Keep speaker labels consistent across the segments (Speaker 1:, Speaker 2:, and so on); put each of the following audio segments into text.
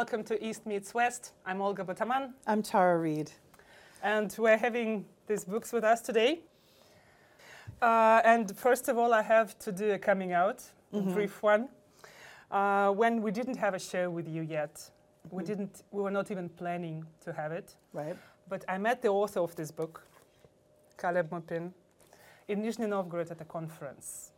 Speaker 1: welcome to East Meets West. I'm Olga Bataman.
Speaker 2: I'm Tara Reid.
Speaker 1: And we're having these books with us today. And first of all, I have to do a coming out, a brief one. When we didn't have a show with you yet, we were not even planning to have it.
Speaker 2: Right.
Speaker 1: But I met the author of this book, Caleb Maupin, in Nizhny Novgorod at a conference.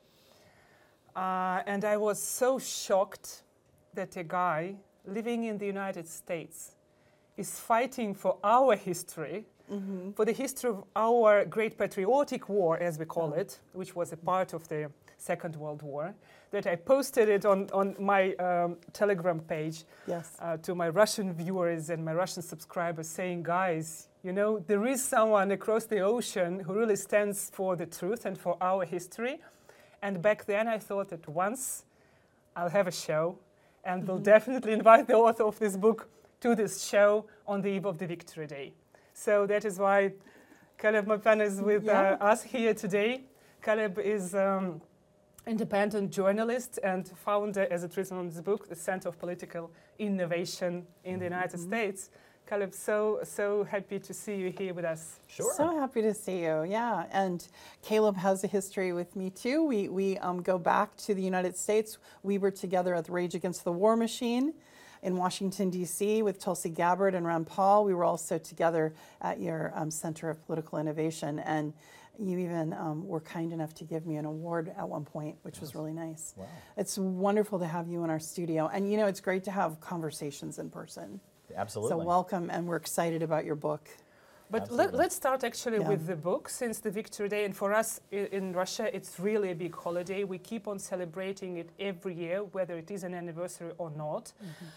Speaker 1: And I was so shocked that a guy living in the United States is fighting for our history, for the history of our great patriotic war, as we call it, which was a part of the Second World War, that I posted it on my Telegram page to my Russian viewers and my Russian subscribers saying, guys, you know, there is someone across the ocean who really stands for the truth and for our history. And back then I thought that once I'll have a show and will definitely invite the author of this book to this show on the eve of the Victory Day. So that is why Caleb Maupin is with us here today. Caleb is independent journalist and founder, as it written on this book, the Center of Political Innovation in the United States. Caleb, so happy to see you here with us.
Speaker 2: Sure. So happy to see you, yeah. And Caleb has a history with me too. We go back to the United States. We were together at the Rage Against the War Machine in Washington, D.C. with Tulsi Gabbard and Rand Paul. We were also together at your Center of Political Innovation. And you even were kind enough to give me an award at one point, which was really nice. Wow. It's wonderful to have you in our studio. And, you know, it's great to have conversations in person.
Speaker 3: Absolutely.
Speaker 2: So welcome, and we're excited about your book.
Speaker 1: But let's start actually with the book, since the Victory Day. And for us in Russia, it's really a big holiday. We keep on celebrating it every year, whether it is an anniversary or not.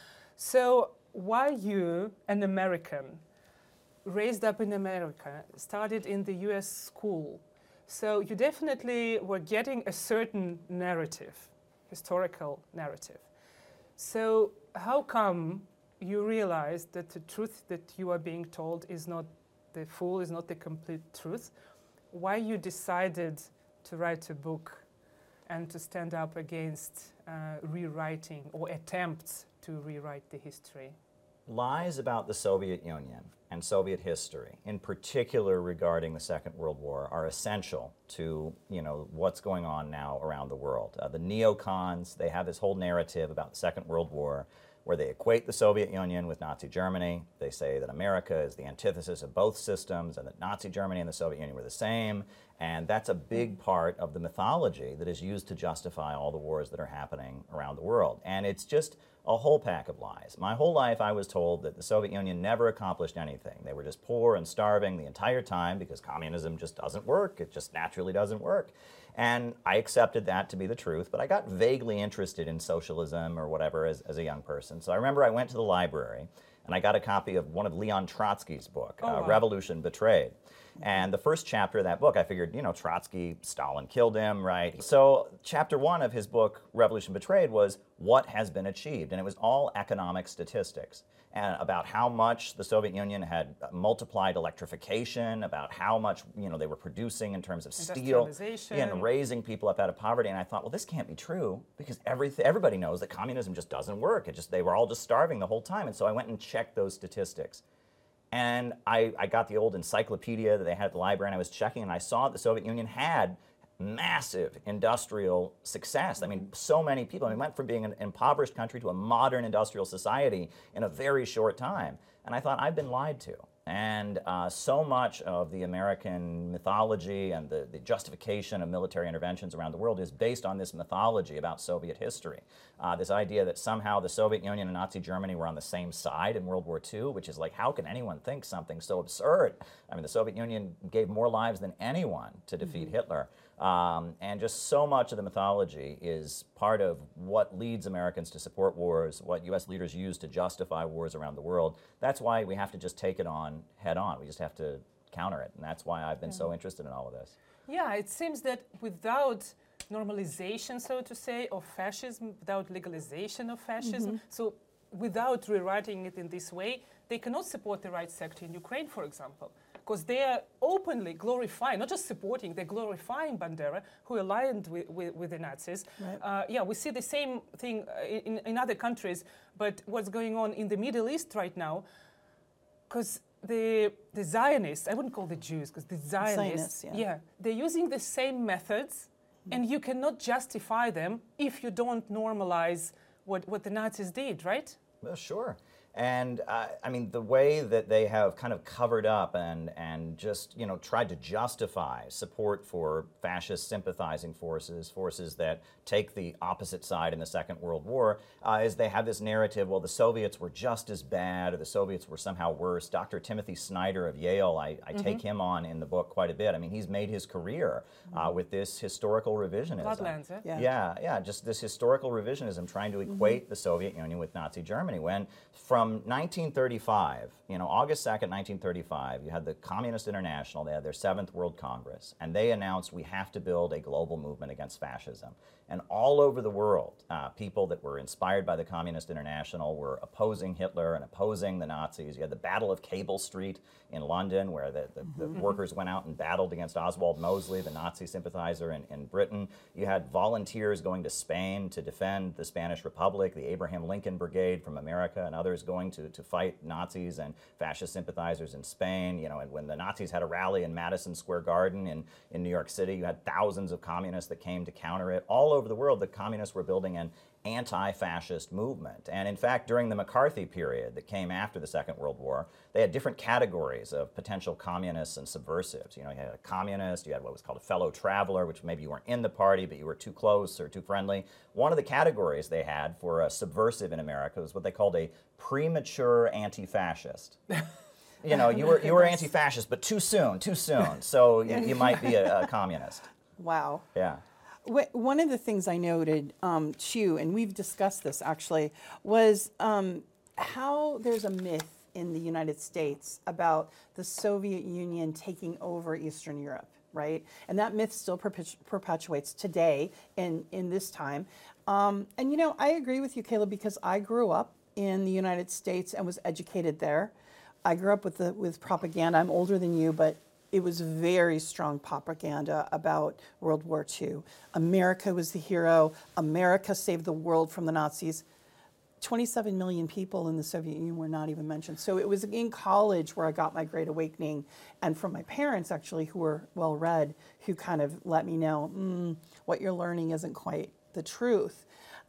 Speaker 1: So why you, an American, raised up in America, started in the US school, so you definitely were getting a certain narrative, historical narrative. So how come you realized that the truth that you are being told is not the full, is not the complete truth? Why you decided to write a book and to stand up against rewriting or attempts to rewrite the history?
Speaker 3: Lies about the Soviet Union and Soviet history, in particular regarding the Second World War, are essential to, you know, what's going on now around the world. The neocons, they have this whole narrative about the Second World War where they equate the Soviet Union with Nazi Germany. They say that America is the antithesis of both systems and that Nazi Germany and the Soviet Union were the same. And that's a big part of the mythology that is used to justify all the wars that are happening around the world. And it's just a whole pack of lies. My whole life I was told that the Soviet Union never accomplished anything. They were just poor and starving the entire time because communism just doesn't work. It just naturally doesn't work. And I accepted that to be the truth, but I got vaguely interested in socialism or whatever as a young person. So I remember I went to the library and I got a copy of one of Leon Trotsky's book, Revolution Betrayed. And the first chapter of that book, I figured, you know, Trotsky, Stalin killed him, right? So chapter 1 of his book, Revolution Betrayed, was what has been achieved. And it was all economic statistics and about how much the Soviet Union had multiplied electrification, about how much, you know, they were producing in terms of steel and raising people up out of poverty. And I thought, well, this can't be true because everybody knows that communism just doesn't work. They were all just starving the whole time. And so I went and checked those statistics. And I got the old encyclopedia that they had at the library, and I was checking, and I saw the Soviet Union had massive industrial success. I mean, so many people. I mean, went from being an impoverished country to a modern industrial society in a very short time. And I thought, I've been lied to. And so much of the American mythology and the justification of military interventions around the world is based on this mythology about Soviet history. This idea that somehow the Soviet Union and Nazi Germany were on the same side in World War II, which is like, how can anyone think something so absurd? I mean, the Soviet Union gave more lives than anyone to defeat Hitler. And just so much of the mythology is part of what leads Americans to support wars, what U.S. leaders use to justify wars around the world. That's why we have to just take it on head on. We just have to counter it. And that's why I've been so interested in all of this.
Speaker 1: Yeah, it seems that without normalization, so to say, of fascism, without legalization of fascism, so without rewriting it in this way, they cannot support the right sector in Ukraine, for example. because they are openly glorifying, not just supporting, they're glorifying Bandera, who aligned with the Nazis.
Speaker 2: Right.
Speaker 1: Yeah, we see the same thing in other countries, but what's going on in the Middle East right now, because the Zionists, I wouldn't call the Jews, because the Zionists, they're using the same methods, and you cannot justify them if you don't normalize what the Nazis did, right?
Speaker 3: Well, sure. And I mean, the way that they have kind of covered up and just, you know, tried to justify support for fascist sympathizing forces that take the opposite side in the Second World War, is they have this narrative, well, the Soviets were just as bad, or the Soviets were somehow worse. Dr. Timothy Snyder of Yale, I take him on in the book quite a bit. I mean, he's made his career with this historical revisionism.
Speaker 1: Bloodlands,
Speaker 3: Yeah, just this historical revisionism, trying to equate the Soviet Union with Nazi Germany, when from 1935, you know, August 2nd, 1935, you had the Communist International, they had their 7th World Congress, and they announced we have to build a global movement against fascism. And all over the world, people that were inspired by the Communist International were opposing Hitler and opposing the Nazis. You had the Battle of Cable Street in London, where the workers went out and battled against Oswald Mosley, the Nazi sympathizer in Britain. You had volunteers going to Spain to defend the Spanish Republic, the Abraham Lincoln Brigade from America, and others going to fight Nazis and fascist sympathizers in Spain. You know, and when the Nazis had a rally in Madison Square Garden in New York City, you had thousands of communists that came to counter it. All over the world, the communists were building an anti-fascist movement. And in fact, during the McCarthy period that came after the Second World War, they had different categories of potential communists and subversives. You know, you had a communist, you had what was called a fellow traveler, which maybe you weren't in the party, but you were too close or too friendly. One of the categories they had for a subversive in America was what they called a premature anti-fascist. You know, you were anti-fascist, but too soon, so you might be a communist.
Speaker 2: Wow.
Speaker 3: Yeah.
Speaker 2: One of the things I noted, too, and we've discussed this actually, was how there's a myth in the United States about the Soviet Union taking over Eastern Europe, right? And that myth still perpetuates today in this time. And, you know, I agree with you, Caleb, because I grew up in the United States and was educated there. I grew up with propaganda. I'm older than you, but it was very strong propaganda about World War II. America was the hero. America saved the world from the Nazis. 27 million people in the Soviet Union were not even mentioned. So it was in college where I got my Great Awakening, and from my parents, actually, who were well-read, who kind of let me know, what you're learning isn't quite the truth.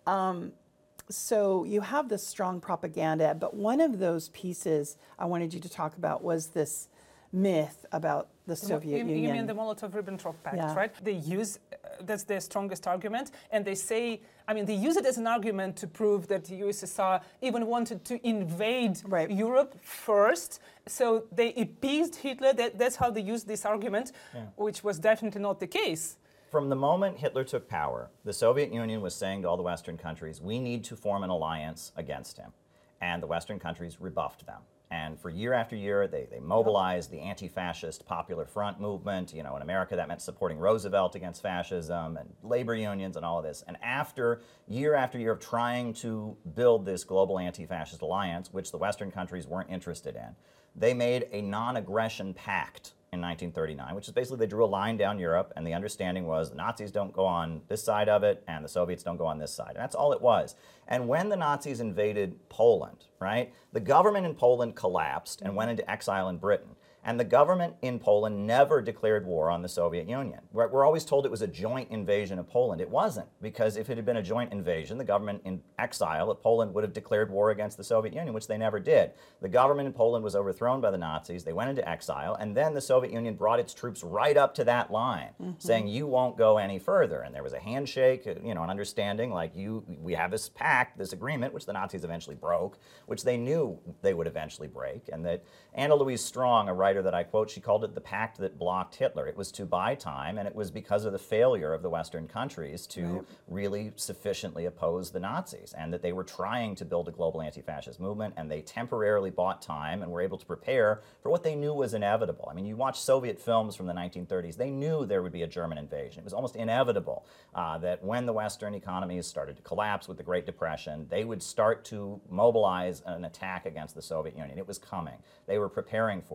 Speaker 2: So you have this strong propaganda, but one of those pieces I wanted you to talk about was this myth about the Soviet Union.
Speaker 1: You mean the Molotov-Ribbentrop Pact,
Speaker 2: Yeah.
Speaker 1: right? They use, that's their strongest argument, and they say, I mean, they use it as an argument to prove that the USSR even wanted to invade
Speaker 2: Right.
Speaker 1: Europe first, so they appeased Hitler. That's how they used this argument, which was definitely not the case.
Speaker 3: From the moment Hitler took power, the Soviet Union was saying to all the Western countries, we need to form an alliance against him. And the Western countries rebuffed them. And for year after year, they mobilized the anti-fascist Popular Front movement. You know, in America, that meant supporting Roosevelt against fascism and labor unions and all of this. And after year of trying to build this global anti-fascist alliance, which the Western countries weren't interested in, they made a non-aggression pact in 1939, which is basically they drew a line down Europe, and the understanding was the Nazis don't go on this side of it, and the Soviets don't go on this side. And that's all it was. And when the Nazis invaded Poland, right, the government in Poland collapsed and went into exile in Britain. And the government in Poland never declared war on the Soviet Union. We're always told it was a joint invasion of Poland. It wasn't, because if it had been a joint invasion, the government in exile at Poland would have declared war against the Soviet Union, which they never did. The government in Poland was overthrown by the Nazis. They went into exile, and then the Soviet Union brought its troops right up to that line, saying, you won't go any further. And there was a handshake, you know, an understanding, like, we have this pact, this agreement, which the Nazis eventually broke, which they knew they would eventually break, and that Anna Louise Strong, a writer that I quote, she called it the pact that blocked Hitler. It was to buy time, and it was because of the failure of the Western countries to really sufficiently oppose the Nazis, and that they were trying to build a global anti-fascist movement, and they temporarily bought time and were able to prepare for what they knew was inevitable. I mean, you watch Soviet films from the 1930s, they knew there would be a German invasion. It was almost inevitable that when the Western economies started to collapse with the Great Depression, they would start to mobilize an attack against the Soviet Union. It was coming. They were preparing for it, and that's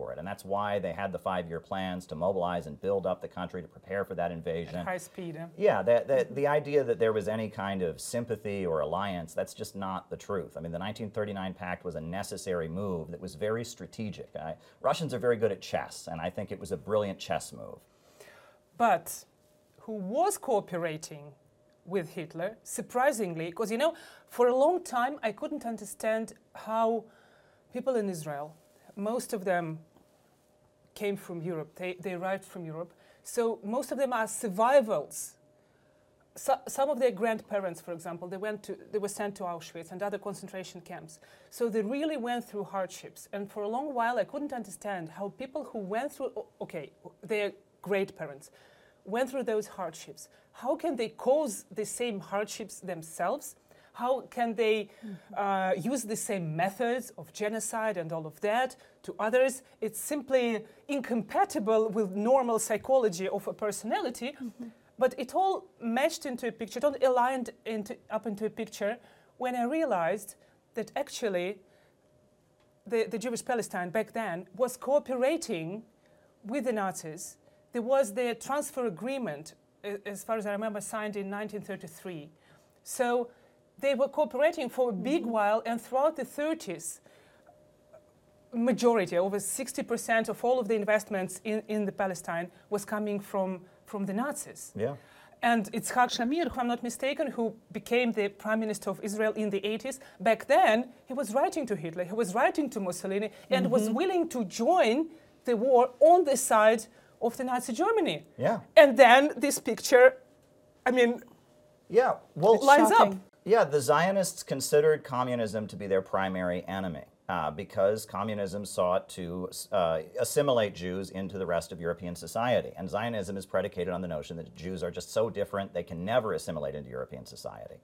Speaker 3: why they had the 5-year plans to mobilize and build up the country to prepare for that invasion.
Speaker 1: At high speed.
Speaker 3: Yeah, the idea that there was any kind of sympathy or alliance, that's just not the truth. I mean, the 1939 pact was a necessary move that was very strategic. Russians are very good at chess, and I think it was a brilliant chess move.
Speaker 1: But who was cooperating with Hitler, surprisingly, because, you know, for a long time I couldn't understand how people in Israel, most of them came from Europe, they arrived from Europe, so most of them are survivals. Some of their grandparents, for example, they were sent to Auschwitz and other concentration camps. So they really went through hardships. And for a long while I couldn't understand how people who went through, okay, their great parents, went through those hardships. How can they cause the same hardships themselves? How can they use the same methods of genocide and all of that to others? It's simply incompatible with normal psychology of a personality. But it all meshed into a picture, it all aligned up into a picture when I realized that actually the Jewish Palestine back then was cooperating with the Nazis. There was the transfer agreement, as far as I remember, signed in 1933. So they were cooperating for a big while, and throughout the 30s, majority, over 60% of all of the investments in the Palestine was coming from the Nazis.
Speaker 3: Yeah.
Speaker 1: And Yitzhak Shamir, if I'm not mistaken, who became the Prime Minister of Israel in the 80s, back then he was writing to Hitler, he was writing to Mussolini, and was willing to join the war on the side of the Nazi Germany.
Speaker 3: Yeah.
Speaker 1: And then this picture, I mean,
Speaker 3: Yeah, well,
Speaker 1: lines up.
Speaker 2: shocking.
Speaker 3: Yeah, the Zionists considered communism to be their primary enemy because communism sought to assimilate Jews into the rest of European society. And Zionism is predicated on the notion that Jews are just so different they can never assimilate into European society.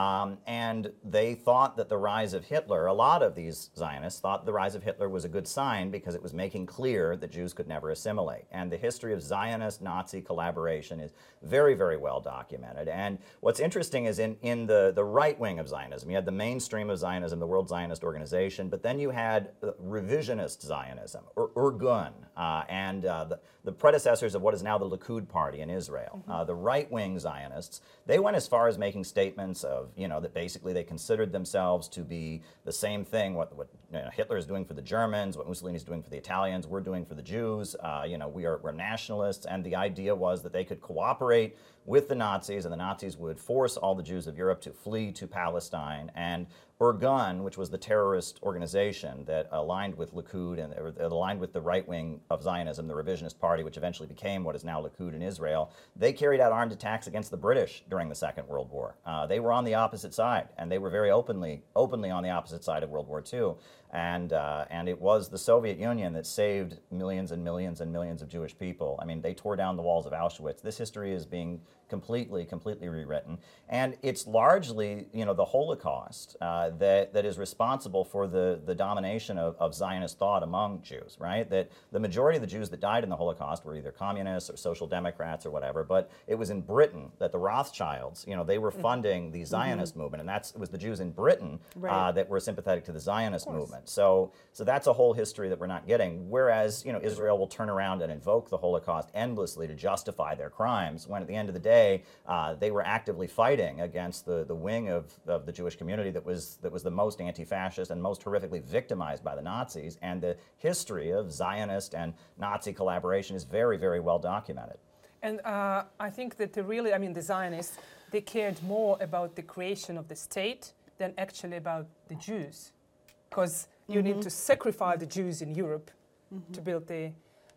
Speaker 3: And they thought that the rise of Hitler, a lot of these Zionists thought the rise of Hitler was a good sign because it was making clear that Jews could never assimilate. And the history of Zionist-Nazi collaboration is very, very well documented. And what's interesting is in the right wing of Zionism, you had the mainstream of Zionism, the World Zionist Organization, but then you had revisionist Zionism, or Irgun, and the predecessors of what is now the Likud party in Israel. The right-wing Zionists, they went as far as making statements of, that basically they considered themselves to be the same thing, what Hitler is doing for the Germans, what Mussolini is doing for the Italians, we're doing for the Jews. We're nationalists, and the idea was that they could cooperate with the Nazis, and the Nazis would force all the Jews of Europe to flee to Palestine. And Irgun, which was the terrorist organization that aligned with Likud and aligned with the right wing of Zionism, the revisionist party, which eventually became what is now Likud in Israel, they carried out armed attacks against the British during the Second World War. They were on the opposite side, and they were very openly on the opposite side of World War II. And it was the Soviet Union that saved millions and millions and millions of Jewish people. I mean, they tore down the walls of Auschwitz. This history is being completely rewritten. And it's largely, the Holocaust that is responsible for the domination of Zionist thought among Jews, right? That the majority of the Jews that died in the Holocaust were either communists or social democrats or whatever, but it was in Britain that the Rothschilds, they were funding the Zionist movement, and it was the Jews in Britain that were sympathetic to the Zionist movement. So that's a whole history that we're not getting, whereas, Israel will turn around and invoke the Holocaust endlessly to justify their crimes, when at the end of the day, they were actively fighting against the wing of the Jewish community that was the most anti-fascist and most horrifically victimized by the Nazis. And the history of Zionist and Nazi collaboration is very, very well documented.
Speaker 1: And I think that the Zionists, they cared more about the creation of the state than actually about the Jews. Because you need to sacrifice the Jews in Europe to build the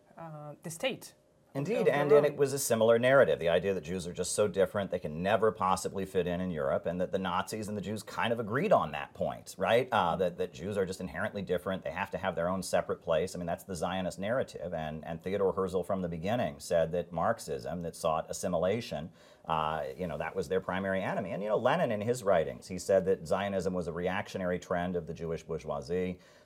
Speaker 1: state.
Speaker 3: Indeed, and it was a similar narrative, the idea that Jews are just so different, they can never possibly fit in Europe, and that the Nazis and the Jews kind of agreed on that point, right? That Jews are just inherently different, they have to have their own separate place. I mean, that's the Zionist narrative, and Theodore Herzl from the beginning said that Marxism, that sought assimilation, that was their primary enemy. And, Lenin in his writings, he said that Zionism was a reactionary trend of the Jewish bourgeoisie.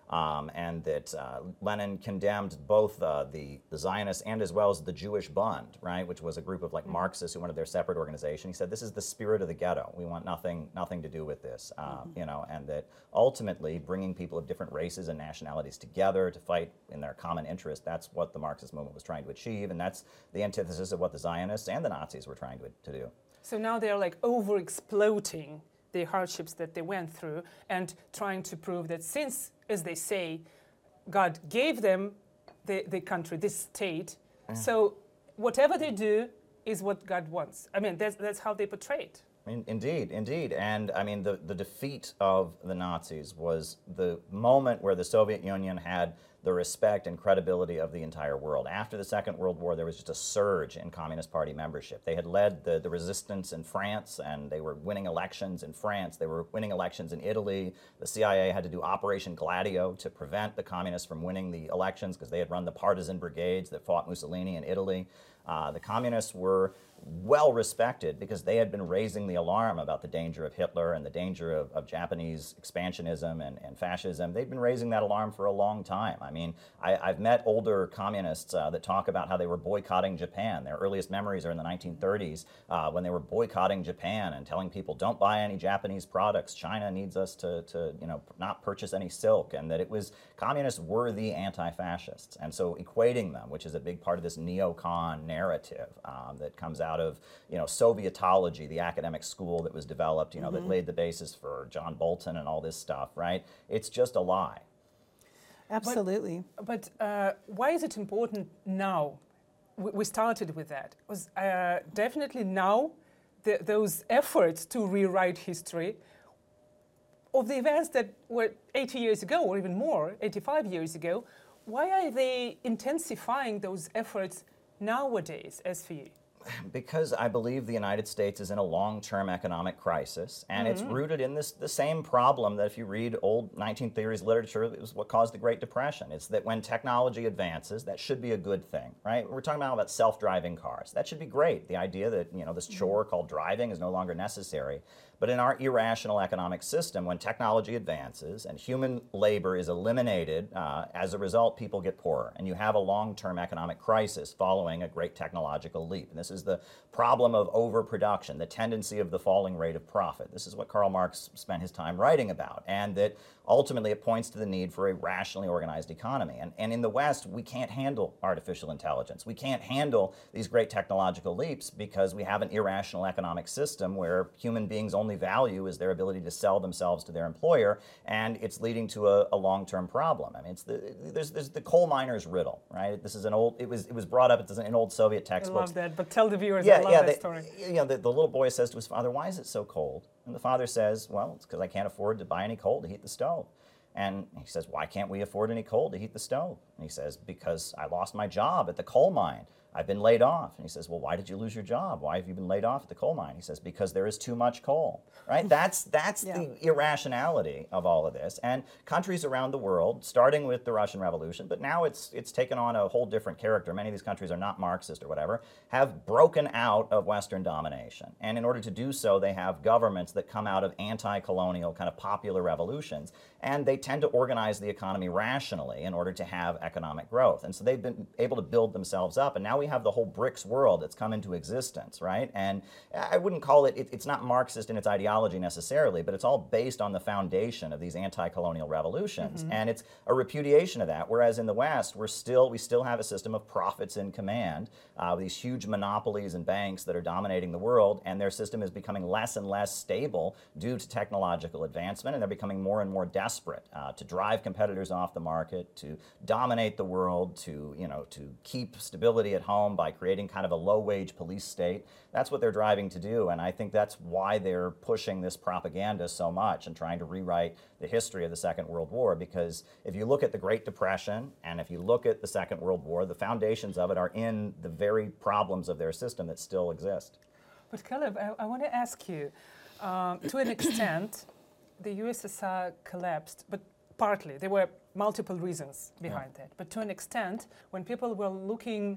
Speaker 3: and that Lenin condemned both the Zionists and as well as the Jewish Bund, right, which was a group of like Marxists who wanted their separate organization. He said, this is the spirit of the ghetto. We want nothing to do with this, you know, and that ultimately bringing people of different races and nationalities together to fight in their common interest, that's what the Marxist movement was trying to achieve, and that's the antithesis of what the Zionists and the Nazis were trying to do.
Speaker 1: So now they're like over-exploiting the hardships that they went through and trying to prove that since, as they say, God gave them the country, this state, so whatever they do is what God wants. I mean, that's how they portray it.
Speaker 3: Indeed. And I mean, the defeat of the Nazis was the moment where the Soviet Union had the respect and credibility of the entire world. After the Second World War, there was just a surge in Communist Party membership. They had led the resistance in France, and they were winning elections in France. They were winning elections in Italy. The CIA had to do Operation Gladio to prevent the communists from winning the elections because they had run the partisan brigades that fought Mussolini in Italy. The communists were well respected because they had been raising the alarm about the danger of Hitler and the danger of Japanese expansionism and fascism. They'd been raising that alarm for a long time. I mean, I've met older communists that talk about how they were boycotting Japan. Their earliest memories are in the 1930s when they were boycotting Japan and telling people, don't buy any Japanese products. China needs us to you know, not purchase any silk, and that it was, communists were the anti-fascists. And so equating them, which is a big part of this neocon narrative that comes out of, you know, Sovietology, the academic school that was developed, you know, that laid the basis for John Bolton and all this stuff, right? It's just a lie.
Speaker 2: Absolutely.
Speaker 1: But why is it important now? We started with that. It was definitely now those efforts to rewrite history of the events that were 80 years ago or even more, 85 years ago. Why are they intensifying those efforts nowadays, as for you?
Speaker 3: Because I believe the United States is in a long-term economic crisis, and it's rooted in the same problem that if you read old 19th theories literature, it was what caused the Great Depression. It's that when technology advances, that should be a good thing, right? We're talking about self-driving cars. That should be great. The idea that, you know, this chore called driving is no longer necessary. But in our irrational economic system, when technology advances and human labor is eliminated, as a result, people get poorer. And you have a long-term economic crisis following a great technological leap. And this is the problem of overproduction, the tendency of the falling rate of profit. This is what Karl Marx spent his time writing about. And that ultimately it points to the need for a rationally organized economy. And in the West, we can't handle artificial intelligence. We can't handle these great technological leaps because we have an irrational economic system where human beings only value is their ability to sell themselves to their employer, and it's leading to a long-term problem. I mean, it's there's the coal miner's riddle, right? This is an old, it was brought up, it's in old Soviet textbooks.
Speaker 1: I love that, but tell the viewers, I love that story.
Speaker 3: You know, the little boy says to his father, why is it so cold? And the father says, well, it's because I can't afford to buy any coal to heat the stove. And he says, why can't we afford any coal to heat the stove? And he says, because I lost my job at the coal mine. I've been laid off. And he says, well, why did you lose your job? Why have you been laid off at the coal mine? He says, because there is too much coal, right? That's the irrationality of all of this. And countries around the world, starting with the Russian Revolution, but now it's taken on a whole different character. Many of these countries are not Marxist or whatever, have broken out of Western domination. And in order to do so, they have governments that come out of anti-colonial kind of popular revolutions. And they tend to organize the economy rationally in order to have economic growth. And so they've been able to build themselves up. And now we have the whole BRICS world that's come into existence, right? And I wouldn't call it's not Marxist in its ideology necessarily, but it's all based on the foundation of these anti-colonial revolutions. And it's a repudiation of that, whereas in the West, we still have a system of profits in command, these huge monopolies and banks that are dominating the world, and their system is becoming less and less stable due to technological advancement, and they're becoming more and more desperate to drive competitors off the market, to dominate the world, to keep stability at home by creating kind of a low-wage police state. That's what they're driving to do, and I think that's why they're pushing this propaganda so much and trying to rewrite the history of the Second World War, because if you look at the Great Depression and if you look at the Second World War, the foundations of it are in the very problems of their system that still exist.
Speaker 1: But Caleb, I want to ask you, to an extent, the USSR collapsed, but partly. There were multiple reasons behind that. But to an extent, when people were looking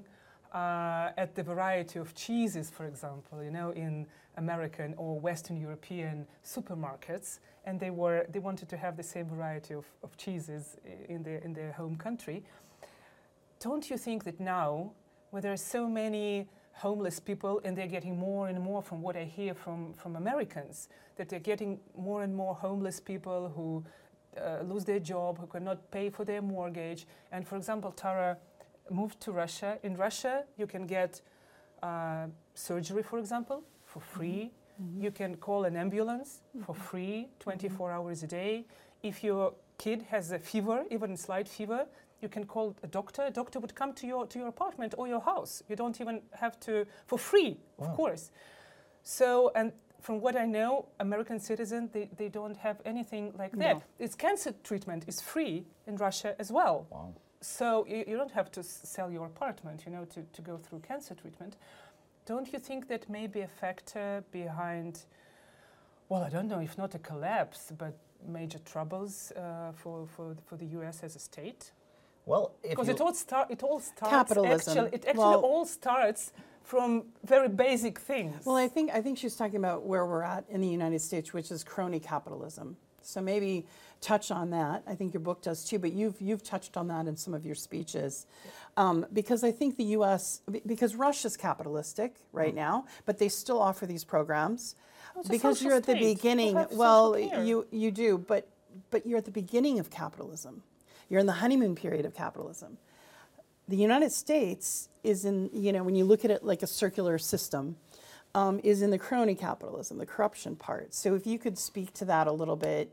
Speaker 1: at the variety of cheeses, for example, you know, in American or Western European supermarkets, and they wanted to have the same variety of cheeses in their home country. Don't you think that now, where there are so many homeless people, and they're getting more and more, from what I hear from Americans, that they're getting more and more homeless people who lose their job, who cannot pay for their mortgage. And for example, Tara moved to Russia. In Russia, you can get surgery, for example, for free. Mm-hmm. You can call an ambulance for free, 24 hours a day. If your kid has a fever, even a slight fever, you can call a doctor. A doctor would come to your apartment or your house. You don't even have to, for free, of course. So, and from what I know, American citizens, they don't have anything like that.
Speaker 2: No.
Speaker 1: Its cancer treatment is free in Russia as well.
Speaker 3: Wow.
Speaker 1: So you don't have to sell your apartment, you know, to go through cancer treatment. Don't you think that may be a factor behind, well, I don't know, if not a collapse, but major troubles for the U.S. as a state?
Speaker 3: Well,
Speaker 1: because it all starts
Speaker 2: capitalism.
Speaker 1: It actually all starts from very basic things.
Speaker 2: Well, I think she's talking about where we're at in the United States, which is crony capitalism. So maybe touch on that. I think your book does too, but you've touched on that in some of your speeches, because I think the U.S. because Russia's capitalistic right now, but they still offer these programs. Because you're at the beginning. Well, you do, but you're at the beginning of capitalism. You're in the honeymoon period of capitalism. The United States is in, you know, when you look at it like a circular system, is in the crony capitalism, the corruption part. So if you could speak to that a little bit.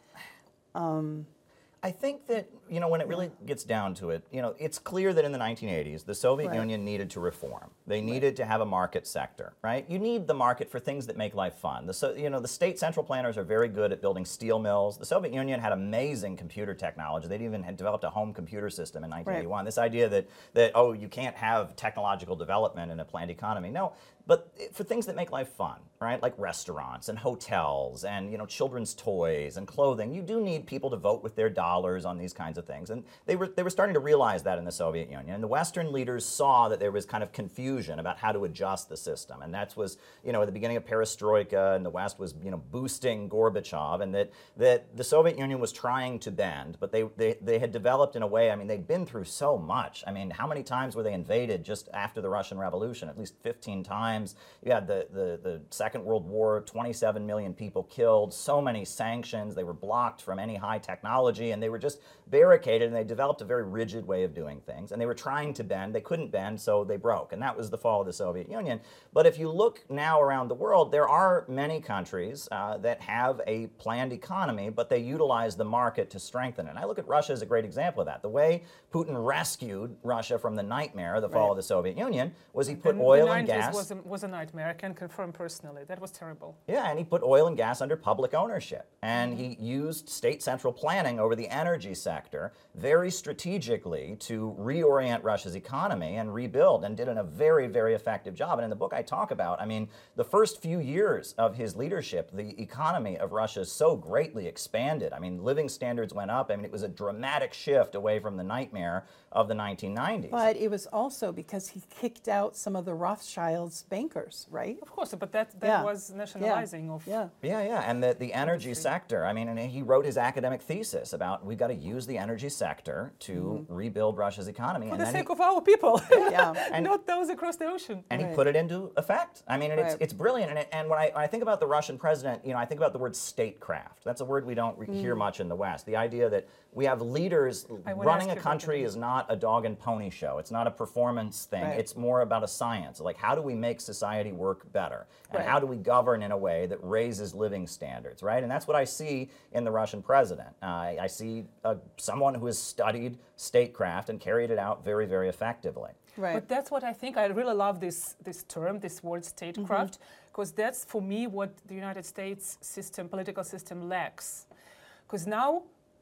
Speaker 3: I think that, you know, when it really gets down to it, you know, it's clear that in the 1980s, the Soviet Union needed to reform. They needed to have a market sector, right? You need the market for things that make life fun. The state central planners are very good at building steel mills. The Soviet Union had amazing computer technology. They even had developed a home computer system in 1981. This idea that, oh, you can't have technological development in a planned economy. No, but for things that make life fun, right? Like restaurants and hotels and, you know, children's toys and clothing. You do need people to vote with their dollars on these kinds of things. And they were starting to realize that in the Soviet Union. And the Western leaders saw that there was kind of confusion about how to adjust the system. And that was, you know, at the beginning of perestroika, and the West was, you know, boosting Gorbachev, and that the Soviet Union was trying to bend, but they had developed in a way, I mean, they'd been through so much. I mean, how many times were they invaded just after the Russian Revolution? At least 15 times. You had the Second World War, 27 million people killed, so many sanctions. They were blocked from any high technology, and they were just barricaded, and they developed a very rigid way of doing things. And they were trying to bend. They couldn't bend, so they broke. And that was the fall of the Soviet Union. But if you look now around the world, there are many countries that have a planned economy, but they utilize the market to strengthen it. And I look at Russia as a great example of that. The way Putin rescued Russia from the nightmare, the fall of the Soviet Union, was he put oil and gas.
Speaker 1: Was a nightmare. I can confirm personally. That was terrible.
Speaker 3: Yeah, and he put oil and gas under public ownership. And he used state central planning over the energy sector very strategically to reorient Russia's economy and rebuild, and did a very, very effective job. And in the book I talk about, I mean, the first few years of his leadership, the economy of Russia so greatly expanded. I mean, living standards went up. I mean, it was a dramatic shift away from the nightmare of the 1990s.
Speaker 2: But it was also because he kicked out some of the Rothschilds bankers, right?
Speaker 1: Of course, but that was nationalizing of...
Speaker 2: Yeah,
Speaker 3: and the energy sector. I mean, and he wrote his academic thesis about we've got to use the energy sector to rebuild Russia's economy.
Speaker 1: For the sake of our people,
Speaker 2: and
Speaker 1: not those across the ocean.
Speaker 3: And he put it into effect. I mean, and it's brilliant. And when I think about the Russian president, you know, I think about the word statecraft. That's a word we don't hear much in the West. The idea that we have leaders running a country is not a dog and pony show. It's not a performance thing. It's more about a science. Like, how do we make society work better? And how do we govern in a way that raises living standards, right? And that's what I see in the Russian president. I see someone who has studied statecraft and carried it out very, very effectively.
Speaker 2: Right.
Speaker 1: But that's what I think. I really love this term, this word statecraft, because that's, for me, what the United States political system lacks. Because now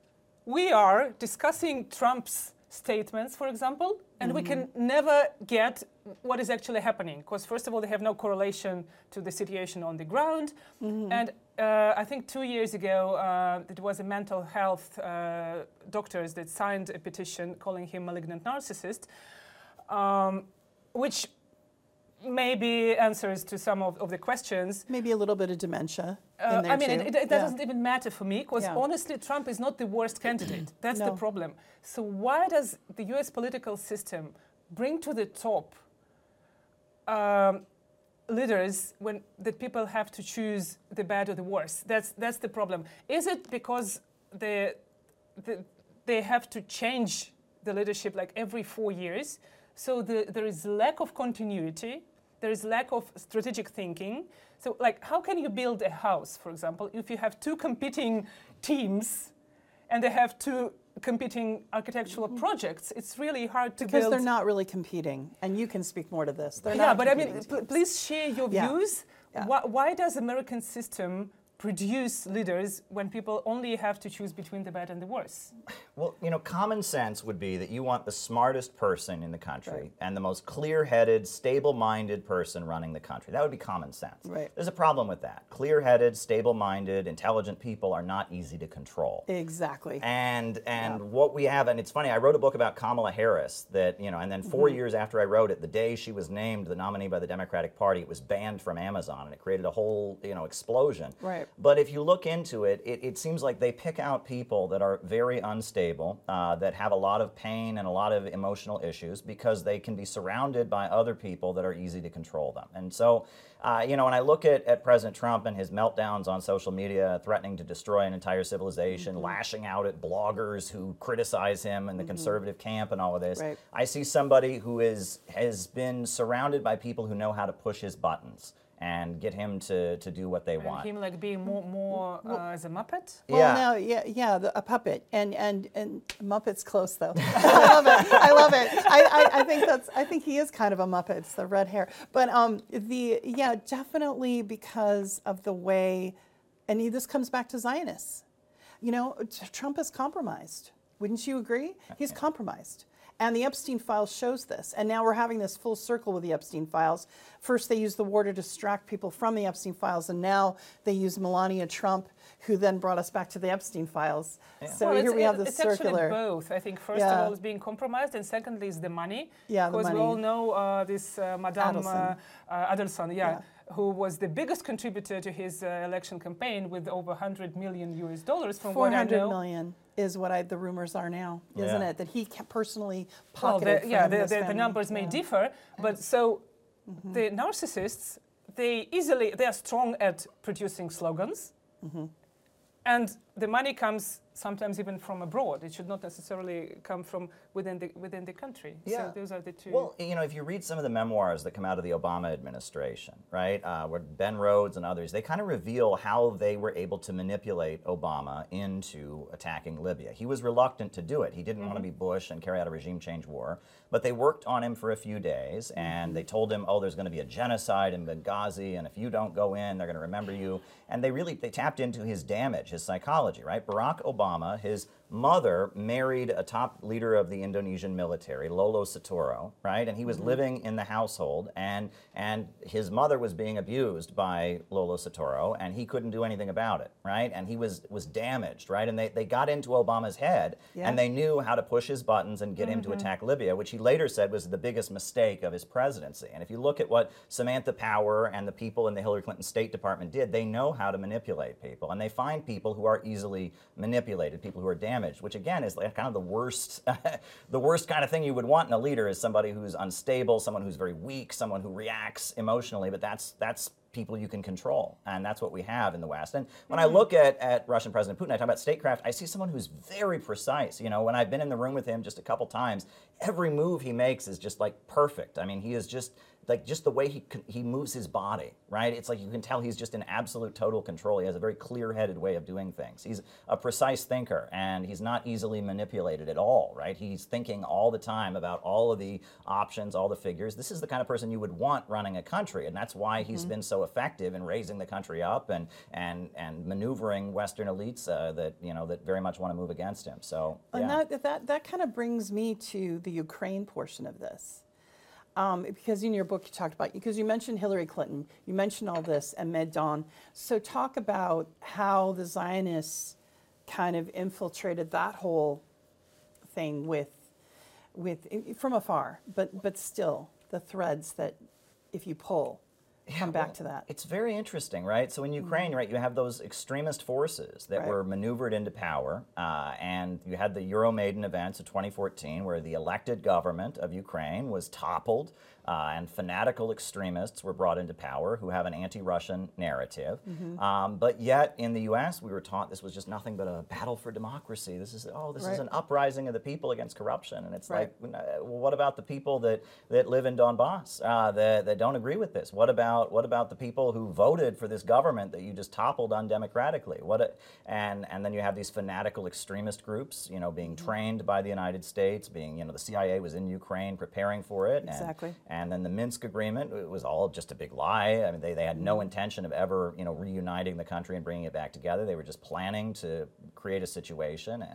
Speaker 1: we are discussing Trump's statements, for example, and we can never get what is actually happening. Because first of all, they have no correlation to the situation on the ground. And I think 2 years ago, it was a mental health doctors that signed a petition calling him malignant narcissist. which maybe answers to some of the questions.
Speaker 2: Maybe a little bit of dementia in there
Speaker 1: I mean,
Speaker 2: too.
Speaker 1: it doesn't even matter for me, because
Speaker 2: Yeah.
Speaker 1: honestly, Trump is not the worst candidate. That's the
Speaker 2: No.
Speaker 1: problem. So why does the US political system bring to the top leaders when the people have to choose the bad or the worst? That's the problem. Is it because they have to change the leadership like every 4 years? So there is lack of continuity. There is lack of strategic thinking. So, like, how can you build a house, for example, if you have two competing teams and they have two competing architectural projects? It's really hard to
Speaker 2: Because
Speaker 1: build.
Speaker 2: they're not really competing, and you can speak more to this. They're
Speaker 1: Yeah,
Speaker 2: not
Speaker 1: but I mean,
Speaker 2: competing teams.
Speaker 1: please share your
Speaker 2: Yeah.
Speaker 1: views.
Speaker 2: Yeah.
Speaker 1: Why does American system produce leaders when people only have to choose between the bad and the worst?
Speaker 3: Well, common sense would be that you want the smartest person in the country
Speaker 2: Right.
Speaker 3: and the most clear-headed, stable-minded person running the country. That would be common sense.
Speaker 2: Right.
Speaker 3: There's a problem with that. Clear-headed, stable-minded, intelligent people are not easy to control.
Speaker 2: Exactly.
Speaker 3: And what we have, and it's funny, I wrote a book about Kamala Harris that, and then 4 years after I wrote it, the day she was named the nominee by the Democratic Party, it was banned from Amazon, and it created a whole, explosion.
Speaker 2: Right.
Speaker 3: But if you look into it, it seems like they pick out people that are very unstable, that have a lot of pain and a lot of emotional issues, because they can be surrounded by other people that are easy to control them. And so, when I look at President Trump and his meltdowns on social media, threatening to destroy an entire civilization, lashing out at bloggers who criticize him in the conservative camp and all of this,
Speaker 2: Right.
Speaker 3: I see somebody who has been surrounded by people who know how to push his buttons and get him to do what they
Speaker 1: And
Speaker 3: want.
Speaker 1: him like being more as a Muppet?
Speaker 2: Well,
Speaker 3: Yeah.
Speaker 2: now, a puppet, and Muppet's close though. I love it. I think he is kind of a Muppet. It's the red hair, but definitely because of the way, and this comes back to Zionists. Trump is compromised. Wouldn't you agree? He's compromised. And the Epstein files shows this. And now we're having this full circle with the Epstein files. First, they used the war to distract people from the Epstein files, and now they use Melania Trump, who then brought us back to the Epstein files. Yeah. So
Speaker 1: well,
Speaker 2: here we have this
Speaker 1: it's
Speaker 2: circular.
Speaker 1: Actually both. I think first of all is being compromised, and secondly is the money.
Speaker 2: Yeah, the
Speaker 1: because
Speaker 2: money.
Speaker 1: we all know this Madame
Speaker 2: Adelson.
Speaker 1: Adelson, who was the biggest contributor to his election campaign with over $100 million from what I know.
Speaker 2: 400 million is what the rumors are now, isn't it? That he personally
Speaker 1: Well,
Speaker 2: pocketed for him and his
Speaker 1: the
Speaker 2: family.
Speaker 1: numbers may differ, but so the narcissists, they are strong at producing slogans, and the money comes sometimes even from abroad. It should not necessarily come from within the country.
Speaker 3: Yeah.
Speaker 1: So those are the two.
Speaker 3: Well, if you read some of the memoirs that come out of the Obama administration, right, where Ben Rhodes and others, they kind of reveal how they were able to manipulate Obama into attacking Libya. He was reluctant to do it. He didn't want to be Bush and carry out a regime change war, but they worked on him for a few days, and they told him, oh, there's going to be a genocide in Benghazi, and if you don't go in, they're going to remember you. And they tapped into his damage, his psychology, right? Barack Obama, his mother married a top leader of the Indonesian military, Lolo Soetoro, right? And he was living in the household, and his mother was being abused by Lolo Soetoro, and he couldn't do anything about it, right? And he was damaged, right? And they got into Obama's head, and they knew how to push his buttons and get him to attack Libya, which he later said was the biggest mistake of his presidency. And if you look at what Samantha Power and the people in the Hillary Clinton State Department did, they know how to manipulate people, and they find people who are easily manipulated, people who are damaged, which again is like kind of the worst, the worst kind of thing you would want in a leader is somebody who's unstable, someone who's very weak, someone who reacts emotionally. But that's people you can control, and that's what we have in the West. And when I look at Russian President Putin, I talk about statecraft, I see someone who's very precise. When I've been in the room with him just a couple times, every move he makes is just like perfect. I mean, he is just the way he moves his body, right? It's like you can tell he's just in absolute total control. He has a very clear-headed way of doing things. He's a precise thinker, and he's not easily manipulated at all, right? He's thinking all the time about all of the options, all the figures. This is the kind of person you would want running a country, and that's why he's been so effective in raising the country up and maneuvering Western elites that very much want to move against him. So, yeah.
Speaker 2: And that kind of brings me to the Ukraine portion of this. Because in your book you talked about, because you mentioned Hillary Clinton, you mentioned all this and Maidan. So talk about how the Zionists kind of infiltrated that whole thing with from afar, but still the threads that, if you pull, come back to that.
Speaker 3: It's very interesting, right? So in Ukraine, right, you have those extremist forces that
Speaker 2: Right.
Speaker 3: were maneuvered into power, and you had the Euromaidan events of 2014, where the elected government of Ukraine was toppled, and fanatical extremists were brought into power who have an anti-Russian narrative. But yet, in the U.S., we were taught this was just nothing but a battle for democracy. This is
Speaker 2: Right.
Speaker 3: an uprising of the people against corruption, and it's
Speaker 2: Right.
Speaker 3: like, well, what about the people that live in Donbass that don't agree with this? What about the people who voted for this government that you just toppled undemocratically? And then you have these fanatical extremist groups, being trained by the United States, the CIA was in Ukraine preparing for it.
Speaker 2: Exactly.
Speaker 3: And then the Minsk agreement, it was all just a big lie. I mean, they had no intention of ever, reuniting the country and bringing it back together. They were just planning to create a situation,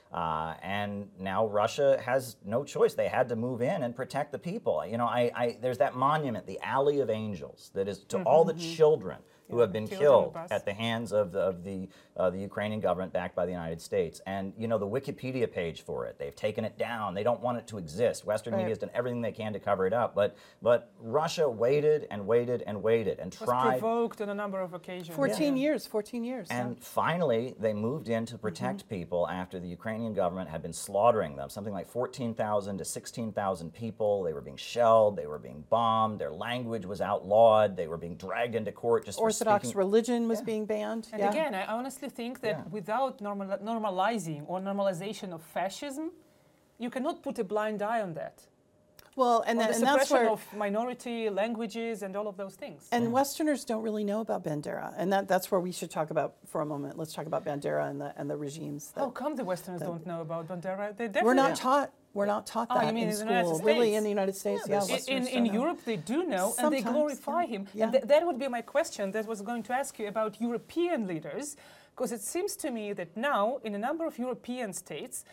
Speaker 3: and now Russia has no choice. They had to move in and protect the people. There's that monument, the Alley of Angels, that is to all the children who have been killed at the hands of the Ukrainian government backed by the United States. And the Wikipedia page for it, they've taken it down. They don't want it to exist. Western media has done everything they can to cover it up. But Russia waited and waited and waited and tried.
Speaker 1: Was provoked on a number of occasions.
Speaker 2: 14 years.
Speaker 3: And finally, they moved in to protect people after the Ukrainian government had been slaughtering them. Something like 14,000 to 16,000 people. They were being shelled. They were being bombed. Their language was outlawed. They were being dragged into court just for
Speaker 2: Orthodox
Speaker 3: speaking.
Speaker 2: religion was being banned.
Speaker 1: And again, I honestly think that without normalizing or normalization of fascism, you cannot put a blind eye on that.
Speaker 2: Well, and
Speaker 1: The
Speaker 2: that's
Speaker 1: suppression
Speaker 2: where.
Speaker 1: of minority languages and all of those things.
Speaker 2: And Westerners don't really know about Bandera, and that's where we should talk about for a moment. Let's talk about Bandera and the regimes.
Speaker 1: How come the Westerners don't know about Bandera? They
Speaker 2: We're
Speaker 1: definitely
Speaker 2: not taught. We're not taught
Speaker 1: Oh, you
Speaker 2: that
Speaker 1: mean
Speaker 2: in
Speaker 1: in the United
Speaker 2: school. Really,
Speaker 1: States?
Speaker 2: in the United States,
Speaker 3: Yeah,
Speaker 2: yeah.
Speaker 3: there's-
Speaker 2: Westerners
Speaker 1: in
Speaker 2: don't know.
Speaker 1: Europe, they do know, and they
Speaker 2: Sometimes,
Speaker 1: glorify
Speaker 2: yeah.
Speaker 1: him.
Speaker 2: Yeah.
Speaker 1: And that would be my question that was going to ask you about European leaders, because it seems to me that now, in a number of European states,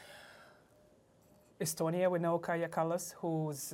Speaker 1: Estonia, we know Kaja Kallas, whose,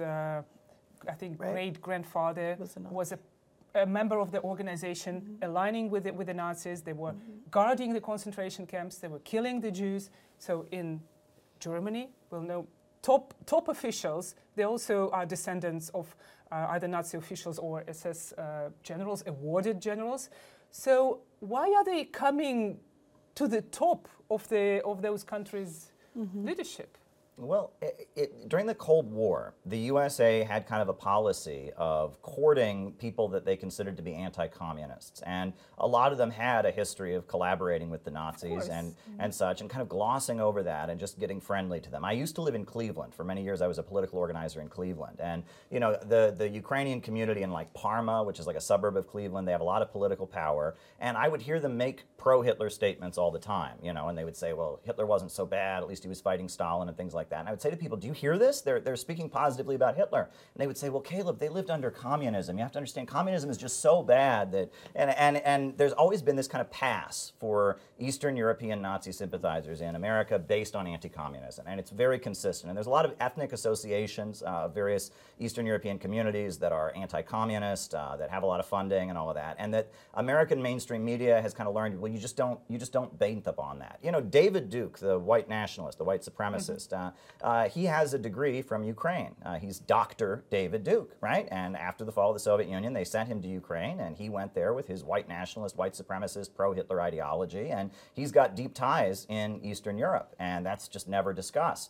Speaker 1: I think,
Speaker 2: Right.
Speaker 1: great-grandfather
Speaker 2: Was a Nazi.
Speaker 1: was a member of the organization, aligning with the Nazis. They were guarding the concentration camps. They were killing the Jews. So in Germany, we'll know top officials, they also are descendants of either Nazi officials or SS generals, awarded generals. So why are they coming to the top of those countries' leadership?
Speaker 3: Well, during the Cold War, the USA had kind of a policy of courting people that they considered to be anti-communists. And a lot of them had a history of collaborating with the Nazis and such, and kind of glossing over that and just getting friendly to them. I used to live in Cleveland. For many years, I was a political organizer in Cleveland. And, the Ukrainian community in like Parma, which is like a suburb of Cleveland, they have a lot of political power. And I would hear them make pro-Hitler statements all the time, and they would say, well, Hitler wasn't so bad, at least he was fighting Stalin and things like that. And I would say to people, do you hear this? They're speaking positively about Hitler. And they would say, well, Caleb, they lived under communism. You have to understand, communism is just so bad that, and there's always been this kind of pass for Eastern European Nazi sympathizers in America based on anti-communism. And it's very consistent. And there's a lot of ethnic associations of various Eastern European communities that are anti-communist, that have a lot of funding and all of that. And that American mainstream media has kind of learned, well, you just don't bait upon that. David Duke, the white nationalist, the white supremacist, he has a degree from Ukraine. He's Dr. David Duke, right? And after the fall of the Soviet Union, they sent him to Ukraine, and he went there with his white nationalist, white supremacist, pro-Hitler ideology, and he's got deep ties in Eastern Europe, and that's just never discussed,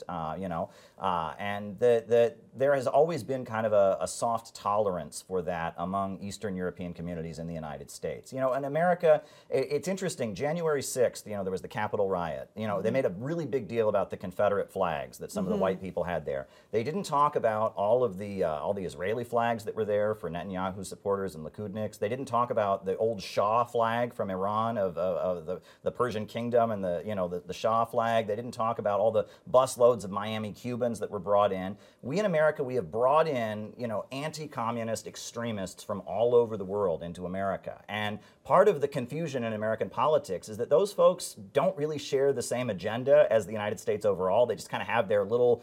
Speaker 3: and there has always been kind of a soft tolerance for that among Eastern European communities in the United States. In America, it's interesting, January 6th, there was the Capitol riot. They made a really big deal about the Confederate flags that some of the white people had there. They didn't talk about all the Israeli flags that were there for Netanyahu supporters and Likudniks. They didn't talk about the old Shah flag from Iran of the Persian kingdom and the Shah flag. They didn't talk about all the busloads of Miami Cubans that were brought in. We in America, we have brought in anti-communist extremists from all over the world into America. And part of the confusion in American politics is that those folks don't really share the same agenda as the United States overall. They just kind of have have their little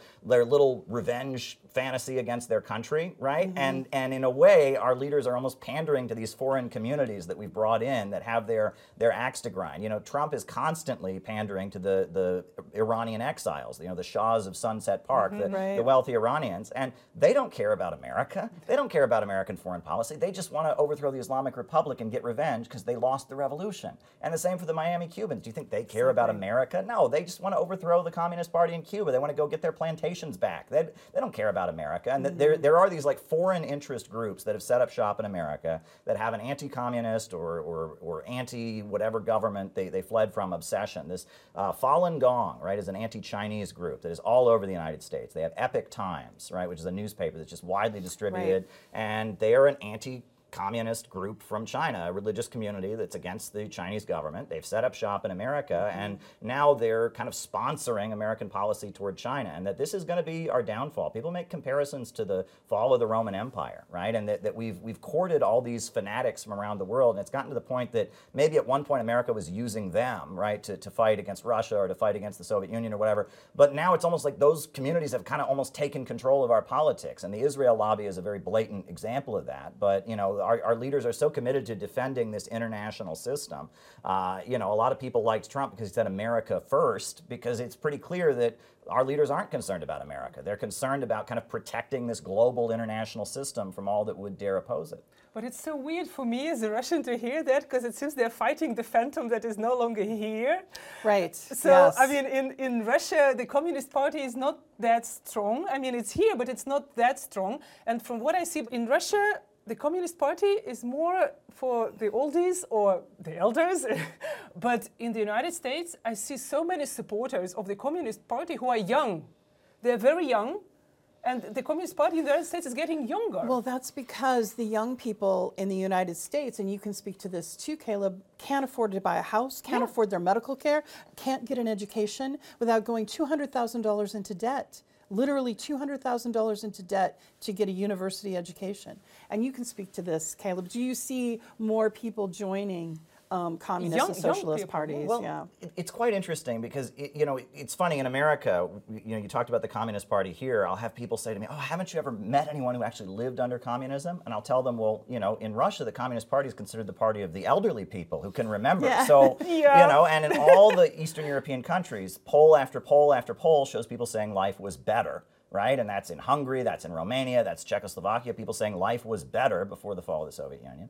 Speaker 3: revenge fantasy against their country, right? And in a way, our leaders are almost pandering to these foreign communities that we've brought in that have their axe to grind. You know, Trump is constantly pandering to the Iranian exiles, you know, the Shahs of Sunset Park, the wealthy Iranians, and they don't care about America. They don't care about American foreign policy. They just want to overthrow the Islamic Republic and get revenge because they lost the revolution. And the same for the Miami Cubans. Do you think they care about America? No, they just want to overthrow the Communist Party in Cuba. They want to go get their plantations back. They don't care about America. And there are these like foreign interest groups that have set up shop in America that have an anti-communist or anti-whatever government they fled from obsession. This Falun Gong, right, is an anti-Chinese group that is all over the United States. They have Epoch Times, right, which is a newspaper that's just widely distributed, and they are an anti-communist group from China, a religious community that's against the Chinese government. They've set up shop in America, and now they're kind of sponsoring American policy toward China, and that this is going to be our downfall. People make comparisons to the fall of the Roman Empire, right, and that we've courted all these fanatics from around the world, and it's gotten to the point that maybe at one point America was using them, right, to fight against Russia or to fight against the Soviet Union or whatever, but now it's almost like those communities have kind of almost taken control of our politics, and the Israel lobby is a very blatant example of that. But, you know, our leaders are so committed to defending this international system. You know, a lot of people liked Trump because he said America first, because it's pretty clear that our leaders aren't concerned about America. They're concerned about kind of protecting this global international system from all that would dare oppose it.
Speaker 1: But it's so weird for me as a Russian to hear that, because it seems they're fighting the phantom that is no longer here.
Speaker 2: Right.
Speaker 1: So,
Speaker 2: yes.
Speaker 1: I mean, in Russia, the Communist Party is not that strong. I mean, it's here, but it's not that strong. And from what I see in Russia, the Communist Party is more for the oldies or the elders. But in the United States, I see so many supporters of the Communist Party who are young. They're very young. And the Communist Party in the United States is getting younger.
Speaker 2: Well, that's because the young people in the United States, and you can speak to this too, Caleb, can't afford to buy a house, can't afford their medical care, can't get an education without going $200,000 into debt. Literally $200,000 into debt to get a university education. And you can speak to this, Caleb. Do you see more people joining communist and socialist parties?
Speaker 3: Well, it's quite interesting because, you know, it's funny, in America, you know, you talked about the Communist Party here. I'll have people say to me, oh, haven't you ever met anyone who actually lived under communism? And I'll tell them, well, you know, in Russia, the Communist Party is considered the party of the elderly people who can remember.
Speaker 2: Yeah.
Speaker 3: So, you know, and in all the Eastern European countries, poll after poll after poll shows people saying life was better. Right, and that's in Hungary, that's in Romania, that's Czechoslovakia, people saying life was better before the fall of the Soviet Union.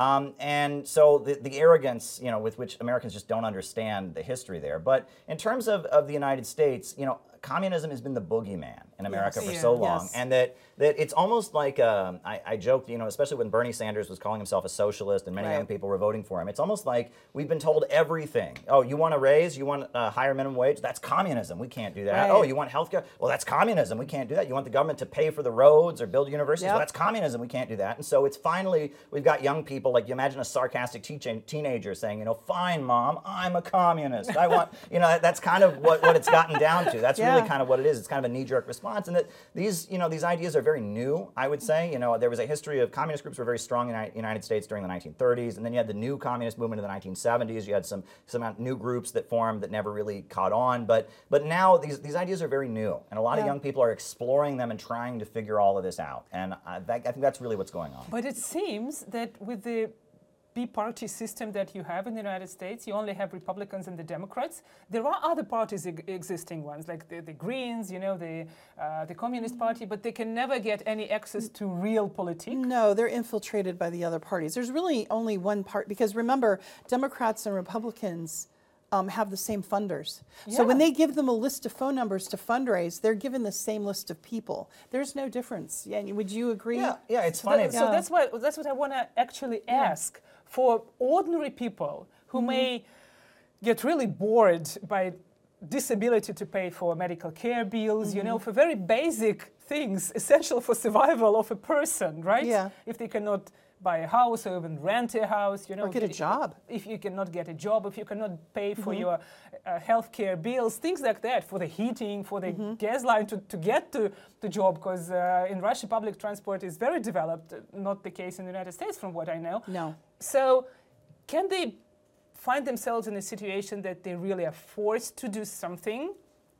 Speaker 3: And so the arrogance, you know, with which Americans just don't understand the history there. But in terms of the United States, you know, communism has been the boogeyman in America for so long, and that it's almost like, I joked, you know, especially when Bernie Sanders was calling himself a socialist and many young people were voting for him, it's almost like we've been told everything. Oh, you want a raise? You want a higher minimum wage? That's communism. We can't do that. Oh, you want health care? Well, that's communism. We can't do that. You want the government to pay for the roads or build universities? Well, that's communism. We can't do that. And so it's finally, we've got young people, like you imagine a sarcastic teenager saying, you know, fine, Mom, I'm a communist. I want, you know, that's kind of what it's gotten down to. That's really kind of what it is. It's kind of a knee-jerk response. And that these, you know, these ideas are very new, I would say. You know, there was a history of communist groups were very strong in the United States during the 1930s, and then you had the new communist movement in the 1970s. You had some new groups that formed that never really caught on. But now these ideas are very new, and a lot of young people are exploring them and trying to figure all of this out. And I think that's really what's going on.
Speaker 1: But it seems that with the B-party system that you have in the United States, you only have Republicans and the Democrats. There are other parties, existing ones, like the Greens, you know, the Communist Party, but they can never get any access to real politics.
Speaker 2: No, they're infiltrated by the other parties. There's really only one part, because remember, Democrats and Republicans have the same funders. So when they give them a list of phone numbers to fundraise, they're given the same list of people. There's no difference. Yeah, would you agree?
Speaker 3: Yeah, it's funny.
Speaker 1: So that's what I want to actually ask. For ordinary people who may get really bored by disability to pay for medical care bills, you know, for very basic things essential for survival of a person, right?
Speaker 2: Yeah.
Speaker 1: If they cannot buy a house or even rent a house, you know.
Speaker 2: Or get a job.
Speaker 1: If you cannot get a job, if you cannot pay for your health care bills, things like that, for the heating, for the gas line to get to the job, because in Russia public transport is very developed, not the case in the United States from what I know.
Speaker 2: No.
Speaker 1: So can they find themselves in a situation that they really are forced to do something?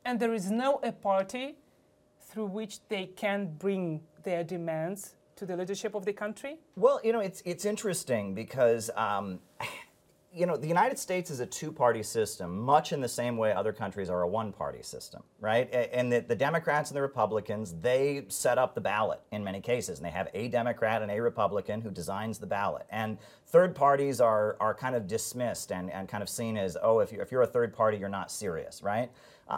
Speaker 1: and there is no a party through which they can bring their demands to the leadership of the country?
Speaker 3: Well, it's interesting because the United States is a two-party system, much in the same way other countries are a one-party system, right? And the Democrats and the Republicans, they set up the ballot in many cases, and they have a Democrat and a Republican who designs the ballot. And third parties are kind of dismissed and kind of seen as, oh, if you're a third party, you're not serious, right?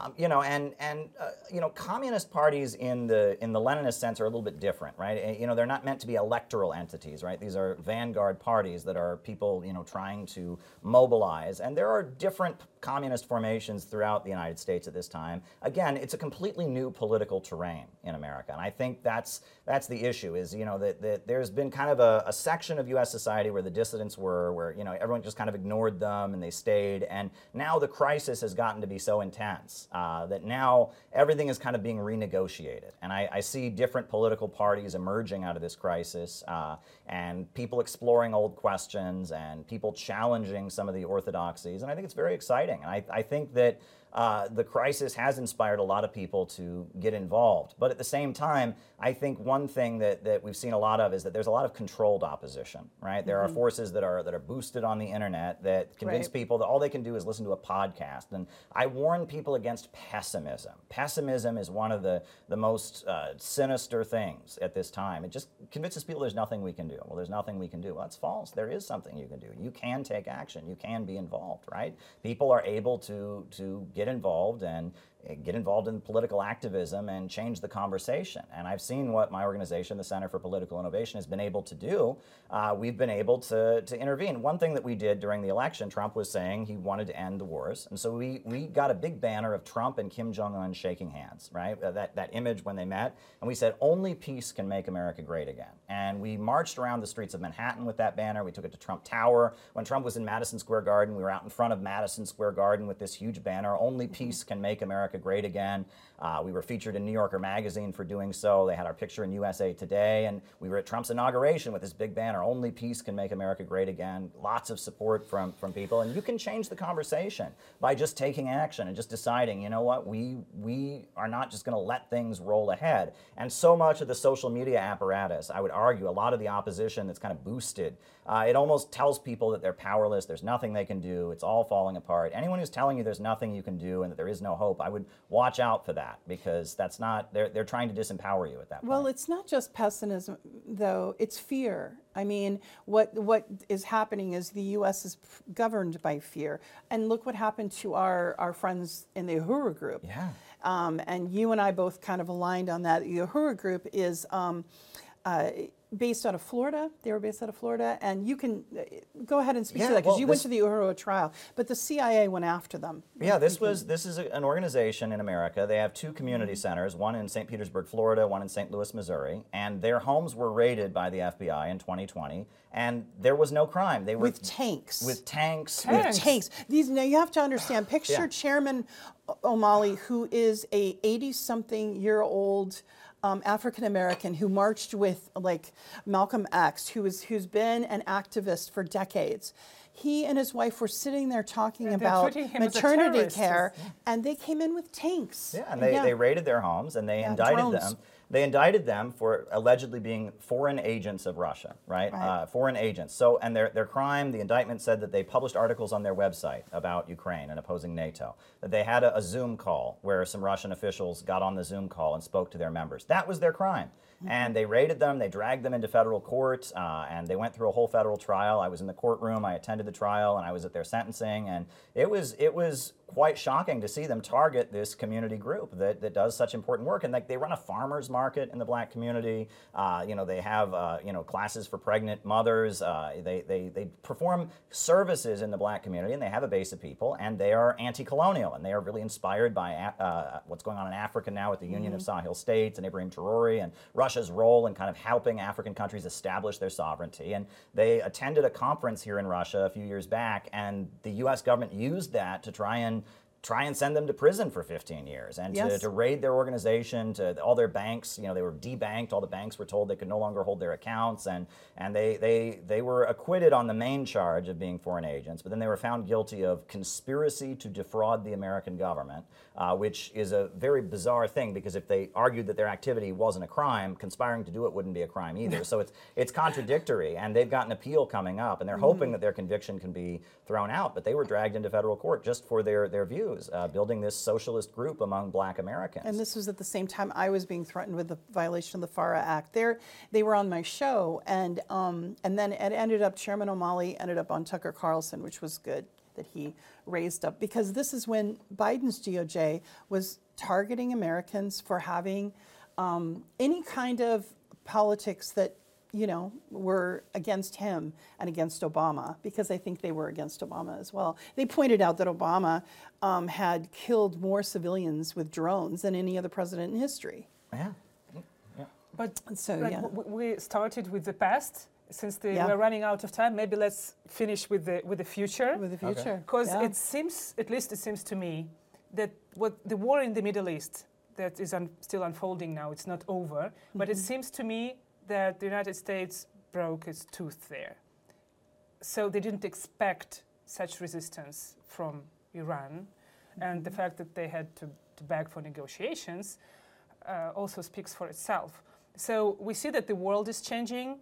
Speaker 3: Communist parties in the Leninist sense are a little bit different, right? They're not meant to be electoral entities, right? These are vanguard parties that are people, trying to mobilize. And there are different communist formations throughout the United States at this time. Again, it's a completely new political terrain in America, and I think that's the issue. Is that there's been kind of a section of U.S. society where the dissidents were, where everyone just kind of ignored them and they stayed, and now the crisis has gotten to be so intense that now everything is kind of being renegotiated. And I see different political parties emerging out of this crisis, and people exploring old questions and people challenging some of the orthodoxies. And I think it's very exciting. And I think that the crisis has inspired a lot of people to get involved. But at the same time, I think one thing that we've seen a lot of is that there's a lot of controlled opposition, right? There are forces that are boosted on the internet that convince people that all they can do is listen to a podcast. And I warn people against pessimism. Pessimism is one of the most sinister things at this time. It just convinces people there's nothing we can do. Well, there's nothing we can do. Well, that's false. There is something you can do. You can take action. You can be involved, right? People are able to get involved in political activism and change the conversation. And I've seen what my organization, the Center for Political Innovation, has been able to do. We've been able to intervene. One thing that we did during the election, Trump was saying he wanted to end the wars. And so we got a big banner of Trump and Kim Jong-un shaking hands, right? That image when they met. And we said, only peace can make America great again. And we marched around the streets of Manhattan with that banner. We took it to Trump Tower. When Trump was in Madison Square Garden, we were out in front of Madison Square Garden with this huge banner, only peace can make America great again. We were featured in New Yorker magazine for doing so. They had our picture in USA Today, and we were at Trump's inauguration with this big banner, only peace can make America great again. Lots of support from people, and you can change the conversation by just taking action and just deciding, you know what, we are not just going to let things roll ahead. And so much of the social media apparatus, I would argue, a lot of the opposition that's kind of boosted, it almost tells people that they're powerless, there's nothing they can do, it's all falling apart. Anyone who's telling you there's nothing you can do and that there is no hope, I would watch out for that, because that's not, they're trying to disempower you at that point.
Speaker 2: Well, it's not just pessimism, though, it's fear. I mean, what is happening is the U.S. is governed by fear. And look what happened to our friends in the Uhuru Group.
Speaker 3: Yeah.
Speaker 2: And you and I both kind of aligned on that. The Uhuru Group is based out of Florida. They were based out of Florida. And you can go ahead and speak to that, because you went to the Uhuru trial. But the CIA went after them.
Speaker 3: Yeah, this is an organization in America. They have two community centers, one in St. Petersburg, Florida, one in St. Louis, Missouri. And their homes were raided by the FBI in 2020. And there was no crime. They were
Speaker 2: with tanks.
Speaker 3: With tanks.
Speaker 2: With tanks. Now you have to understand, picture Chairman O'Malley, who is a 80-something-year-old African-American who marched with like Malcolm X, who's been an activist for decades. He and his wife were sitting there talking about maternity care, and they came in with tanks.
Speaker 3: Yeah, and they raided their homes, and they indicted them. They indicted them for allegedly being foreign agents of Russia, right? Foreign agents. So, and their crime, the indictment said that they published articles on their website about Ukraine and opposing NATO. That they had a Zoom call where some Russian officials got on the Zoom call and spoke to their members. That was their crime. And they raided them, they dragged them into federal court, and they went through a whole federal trial. I was in the courtroom, I attended the trial, and I was at their sentencing, and it was quite shocking to see them target this community group that does such important work. And like, they run a farmer's market in the black community. They have classes for pregnant mothers. They perform services in the black community, and they have a base of people, and they are anti-colonial, and they are really inspired by what's going on in Africa now with the Union of Sahel States and Ibrahim Traore and Russia's role in kind of helping African countries establish their sovereignty. And they attended a conference here in Russia a few years back, and the U.S. government used that to try and try and send them to prison for 15 years and
Speaker 2: Yes.
Speaker 3: to raid their organization, to all their banks. They were debanked. All the banks were told they could no longer hold their accounts, and they were acquitted on the main charge of being foreign agents, but then they were found guilty of conspiracy to defraud the American government, which is a very bizarre thing, because if they argued that their activity wasn't a crime, conspiring to do it wouldn't be a crime either. So it's contradictory, and they've got an appeal coming up, and they're hoping that their conviction can be thrown out, but they were dragged into federal court just for their views, building this socialist group among black Americans.
Speaker 2: And this was at the same time I was being threatened with the violation of the FARA Act. They were on my show, and then it ended up, Chairman O'Malley ended up on Tucker Carlson, which was good that he raised up, because this is when Biden's DOJ was targeting Americans for having any kind of politics that were against him and against Obama, because I think they were against Obama as well. They pointed out that Obama had killed more civilians with drones than any other president in history.
Speaker 3: Yeah.
Speaker 1: But
Speaker 2: So,
Speaker 1: like,
Speaker 2: yeah.
Speaker 1: we started with the past. Since
Speaker 2: Yeah.
Speaker 1: we're running out of time, maybe let's finish with the future.
Speaker 2: With the future.
Speaker 1: Because
Speaker 2: Yeah.
Speaker 1: it seems, at least it seems to me, that what the war in the Middle East that is still unfolding now, it's not over, but it seems to me that the United States broke its tooth there. So they didn't expect such resistance from Iran, and the fact that they had to beg for negotiations also speaks for itself. So we see that the world is changing.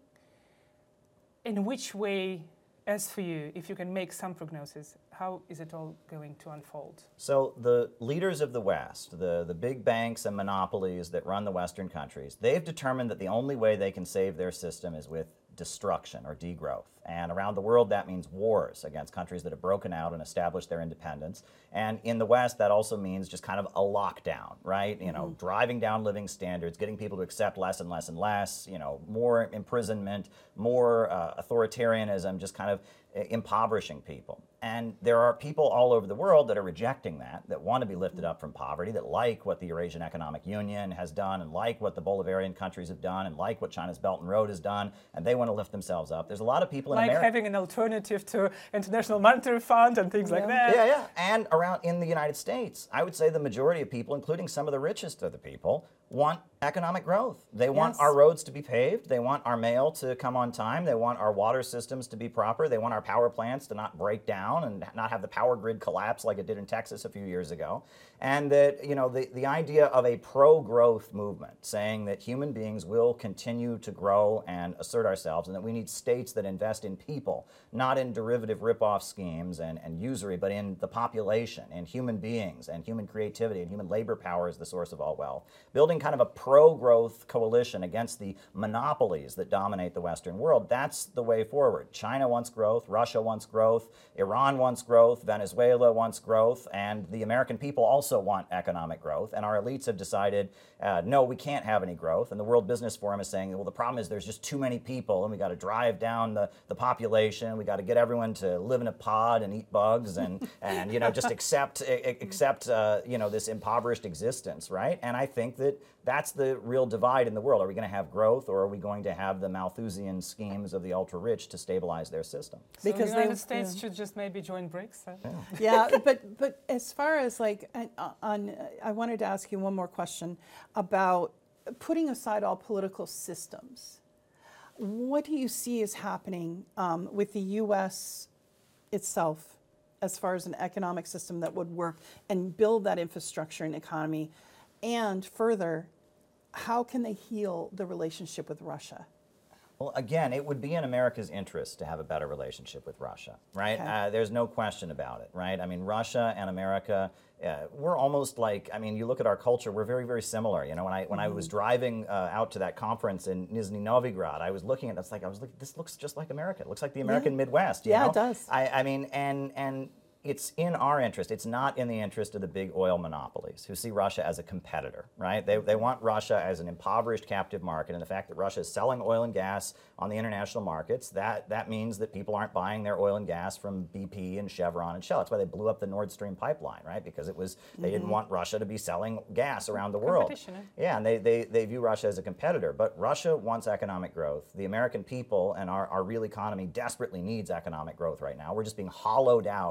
Speaker 1: In which way, as for you, if you can make some prognosis, how is it all going to unfold?
Speaker 3: So the leaders of the West, the big banks and monopolies that run the Western countries, they've determined that the only way they can save their system is with destruction or degrowth. And around the world, that means wars against countries that have broken out and established their independence. And in the West, that also means just kind of a lockdown, right? Driving down living standards, getting people to accept less and less and less, more imprisonment, more authoritarianism, just kind of impoverishing people. And there are people all over the world that are rejecting that want to be lifted up from poverty, that like what the Eurasian Economic Union has done, and like what the Bolivarian countries have done, and like what China's Belt and Road has done, and they want to lift themselves up. There's a lot of people in
Speaker 1: like
Speaker 3: America.
Speaker 1: having an alternative to International Monetary Fund and things like that.
Speaker 3: Yeah. And around in the United States, I would say the majority of people, including some of the richest of the people, want economic growth. They want
Speaker 2: Yes.
Speaker 3: our roads to be paved. They want our mail to come on time. They want our water systems to be proper. They want our power plants to not break down and not have the power grid collapse like it did in Texas a few years ago. And that, the idea of a pro-growth movement, saying that human beings will continue to grow and assert ourselves, and that we need states that invest in people, not in derivative rip-off schemes and usury, but in the population and human beings and human creativity and human labor power as the source of all wealth. Building kind of a pro-growth coalition against the monopolies that dominate the Western world, that's the way forward. China wants growth, Russia wants growth, Iran wants growth, Venezuela wants growth, and the American people also want economic growth. And our elites have decided, no, we can't have any growth. And the World Business Forum is saying, well, the problem is there's just too many people, and we got to drive down the population. We got to get everyone to live in a pod and eat bugs and just accept this impoverished existence, right? And I think that that's the real divide in the world. Are we going to have growth, or are we going to have the Malthusian schemes of the ultra-rich to stabilize their system?
Speaker 1: So
Speaker 2: Because
Speaker 1: the
Speaker 2: they-
Speaker 1: United States should just maybe join BRICS.
Speaker 2: Yeah, but as far as I wanted to ask you one more question about putting aside all political systems. What do you see is happening with the U.S. itself as far as an economic system that would work and build that infrastructure and economy? And further, how can they heal the relationship with Russia?
Speaker 3: Well, again, it would be in America's interest to have a better relationship with Russia, right?
Speaker 2: Okay.
Speaker 3: There's no question about it, right? I mean, Russia and America, we're almost like, you look at our culture, we're very, very similar. When I was driving out to that conference in Nizhny Novgorod, I was looking at it, this looks just like America. It looks like the American Midwest. You know?
Speaker 2: It does.
Speaker 3: And it's in our interest. It's not in the interest of the big oil monopolies who see Russia as a competitor, right? They want Russia as an impoverished captive market, and the fact that Russia is selling oil and gas on the international markets, that means that people aren't buying their oil and gas from BP and Chevron and Shell. That's why they blew up the Nord Stream pipeline, right? Because they didn't want Russia to be selling gas around the world. Yeah, and they view Russia as a competitor. But Russia wants economic growth. The American people and our real economy desperately needs economic growth right now. We're just being hollowed out internally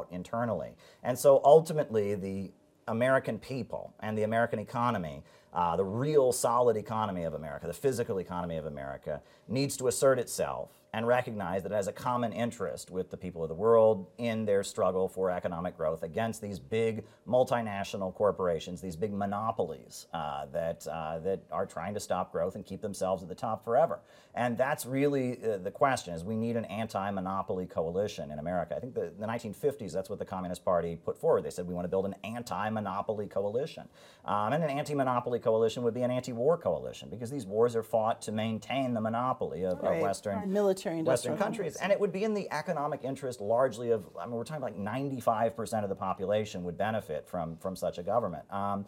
Speaker 3: internally. And so ultimately, the American people and the American economy, the real solid economy of America, the physical economy of America, needs to assert itself and recognize that it has a common interest with the people of the world in their struggle for economic growth against these big multinational corporations, these big monopolies that are trying to stop growth and keep themselves at the top forever. And that's really the question, is we need an anti-monopoly coalition in America. I think the 1950s, that's what the Communist Party put forward. They said we want to build an anti-monopoly coalition. And an anti-monopoly coalition would be an anti-war coalition, because these wars are fought to maintain the monopoly of Western countries. And it would be in the economic interest largely of, I mean, we're talking like 95% of the population would benefit from such a government.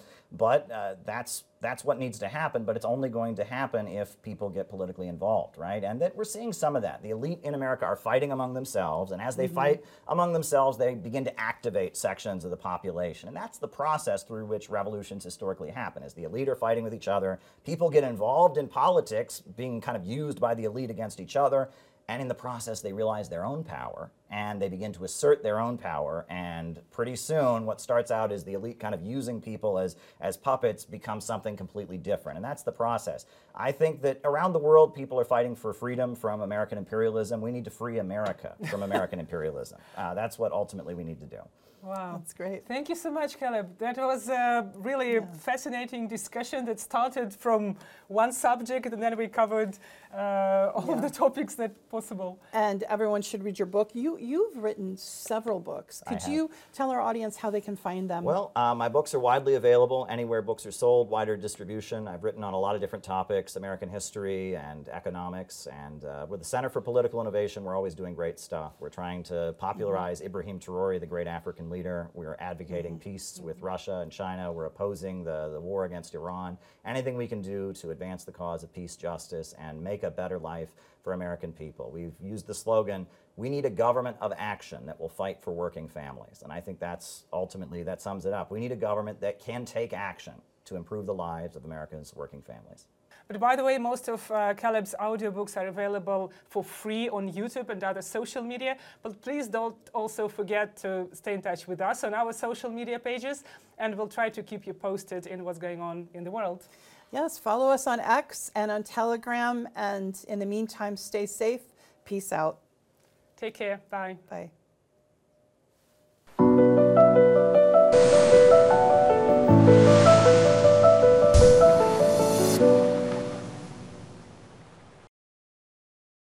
Speaker 3: But that's what needs to happen, but it's only going to happen if people get politically involved, right? And that we're seeing some of that. The elite in America are fighting among themselves, and as they fight among themselves, they begin to activate sections of the population. And that's the process through which revolutions historically happen. As the elite are fighting with each other, people get involved in politics, being kind of used by the elite against each other, and in the process, they realize their own power, and they begin to assert their own power, and pretty soon, what starts out as the elite kind of using people as puppets becomes something completely different, and that's the process. I think that around the world, people are fighting for freedom from American imperialism. We need to free America from American imperialism. That's what ultimately we need to do.
Speaker 1: Wow.
Speaker 2: That's great.
Speaker 1: Thank you so much, Caleb. That was a really fascinating discussion that started from one subject, and then we covered all of the topics that possible.
Speaker 2: And everyone should read your book. You've written several books. Could you tell our audience how they can find them?
Speaker 3: Well, my books are widely available anywhere books are sold, wider distribution. I've written on a lot of different topics, American history and economics. And with the Center for Political Innovation, we're always doing great stuff. We're trying to popularize Ibrahim Traore, the great African leader. We're advocating peace with Russia and China. We're opposing the war against Iran. Anything we can do to advance the cause of peace, justice, and make a better life for American people. We've used the slogan, we need a government of action that will fight for working families. And I think that's ultimately, that sums it up. We need a government that can take action to improve the lives of Americans' working families.
Speaker 1: But by the way, most of Caleb's audiobooks are available for free on YouTube and other social media. But please don't also forget to stay in touch with us on our social media pages, and we'll try to keep you posted in what's going on in the world.
Speaker 2: Yes, follow us on X and on Telegram. And in the meantime, stay safe. Peace out.
Speaker 1: Take care. Bye.
Speaker 2: Bye.